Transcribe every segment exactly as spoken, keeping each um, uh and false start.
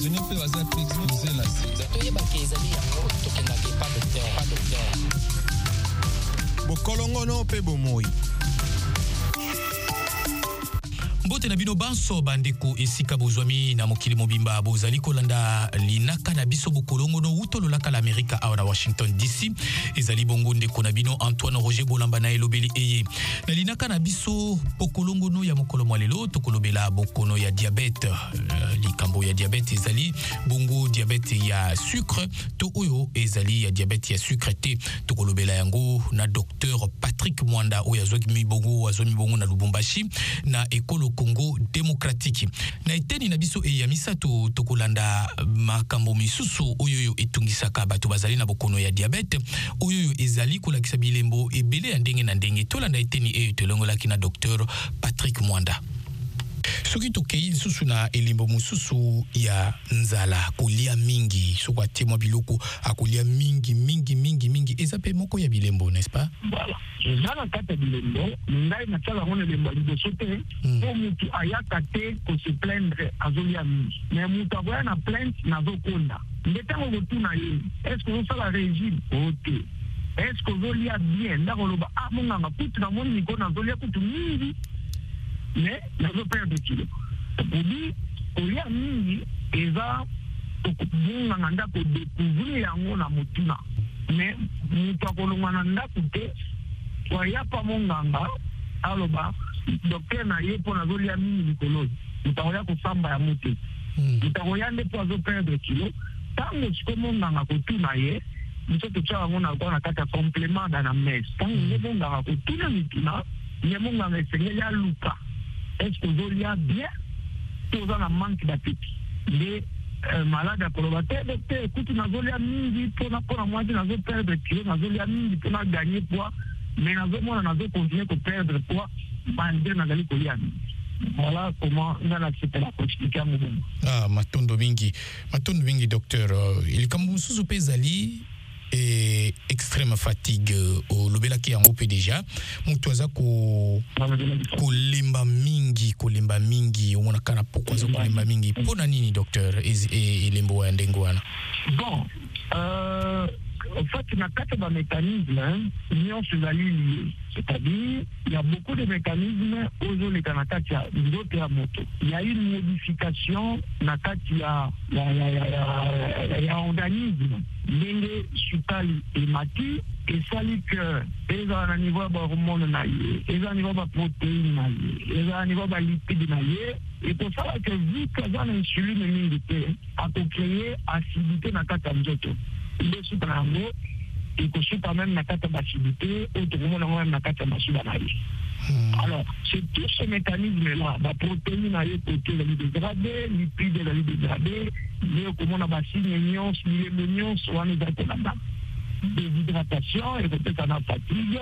États-Unis pe baza exposé na sida. Toyeba ke ezali yango tokendaki pas docteur, pas docteur. Bokolongono pe bomoi. Mbote na bino banso bandeko esika bozwami na mokili mobimba bozali kolanda linaka na biso bokolongo no utolo laka la Amerika awa na Washington D C ezali bongo ndeko na bino Antoine Roger Bolamba na elobeli eye na linaka na biso bokolongo no ya mokolo mwalelo tokolobela bokono ya diabete uh, likambo ya diabete ezali bongo diabete ya sucre to oyo ezali ya diabete ya sucre te tokolobela yango na docteur Patrick Mwanda oyo azwaki mibongo azwaki mibongo na Lubumbashi na ekolo Congo démocratique na eteni na biso e ya misato tokolanda makambo misusu oyo etungisaka bato bazali na bokono ya diabete oyo ezali kolakisa bilembo ebele ya ndenge na ndenge tolanda eteni e tolongolaki na docteur Patrick Mwanda. Soki tokei susu na elembo mususu ya nzala kolia mingi soko atemwa biloko akolia mingi mingi mingi mingi ezape moko ya bilembo n'est-ce pas? Voilà. Ezala kata bilembo ngai na tsala ngone lembo liboso te po mutu ayaka te ko se plaindre azolia mingi mais mutu aboya na plainte na zokonda ndetango kotuna ye est-ce que osala régime ok est-ce que ozolia bien ndako loba ah monganga kutu na moni niko nazolia kutu mingi mais nazo perdre kilo obi olia mingi eza okubunga na ndako découvrir yango na mutuna mais mutu akolonga na ndako te waya pa monganga aloba docteur na ye po nazolia mingi likolo utakoya kosamba ya mote utakoya nde po azo perdre kilo tango siko monganga kotuna ye biso totyaka yango na kwa na kati ya complément na messe tango nde monganga kotuna mituna ye monganga esengeli aluka est-ce que ozolia bien toza na manque d'appétit nde malade akoloba te docteur écoute nazolia mingi mpona mpona mwasi nazo perdre kilo nazolia mingi mpona gagner poids mais nazomona nazo continuer ko perdre poids malgré nazali kolia mingi. Voilà comment on a accepté la expliquer mon bon. Ah matondo mingi matondo mingi docteur il comme mususu pezali et extrême fatigue au lobela ki yango pe déjà mutu aza ko ko limba mingi ko limba mingi omona kana pourquoi zo ko limba mingi pona nini docteur et lembo ya ndengo wana? Bon euh en fait, il y a quatre mécanismes, hein, c'est-à-dire il y a beaucoup de mécanismes aux zones il y a une modification dans le organisme. Les sutali et mati et ça dit que les à niveau de hormones naïe, les à niveau de protéines naïe, les à niveau de lipides naïe et pour ça que vu que l'insuline est militaire, a créé acidité dans la tête le sutrango et que c'est quand même la carte d'acidité ou tout le monde a même la carte d'acidité. Alors, c'est tout ce mécanisme-là, la protéine a été dégradée, les lipides a été dégradés, les comment on a signé les millions soit les déshydratation et peut-être en fatigue,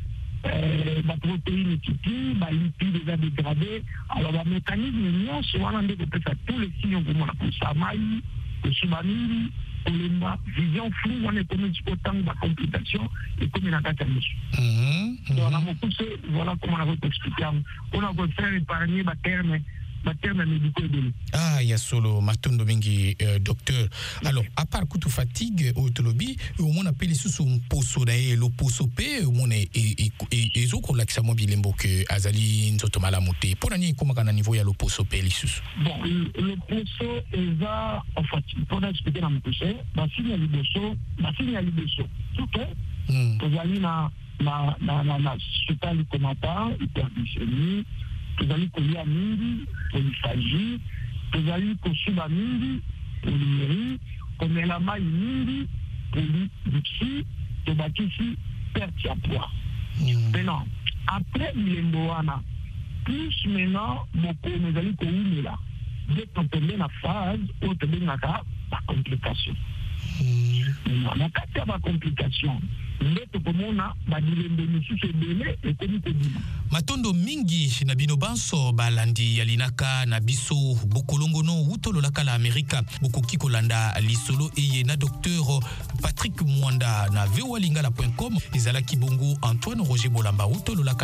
la protéine est petite, les lipides a dégradé. Alors, le mécanisme est soit on a peut-être tous les signes comme on a pour Samaï, pour Subamiri, la vision floue, on est comme autant de complications et comme il a gâté. Donc, on a beaucoup de voilà comment on a expliqué. On a voulu faire épargner les termes, les termes médicaux. Ah, il y a solo matondo mingi docteur. Alors, à part que tu fatigue au tolobi, au moins appelle sous un poso d'ailleurs, le poso p, au moins et et et zo ko laksa mobilembo que azali nzoto malamuté. Pour nani comment kana niveau ya le poso p lisus. Bon, le poso eza en fait, pour expliquer dans mon poso, la signe liboso, la signe liboso. OK? Vous allez na na na na na sutali komata, hyperglycémie, vous allez kolia mingi, polyphagie, vous allez kosuba mingi, polyurie, komela mai mingi, polyduxie, tobatisi perte ya poids. Maintenant, après bilembo wana, plus maintenant beaucoup nous allons koumela là. Dès qu'on tombe dans la phase où on tombe dans la complication. Maintenant, la quatre la complication. Ndeto komona badilembo misusu ebele ekomi kodima. Matondo mingi na bino banso balandi yalinaka na biso bokolongono utolo laka la Amerika bokoki kolanda lisolo eye na docteur Patrick Mwanda na v o a lingala point com ezalaki bongo Antoine Roger Bolamba utolo laka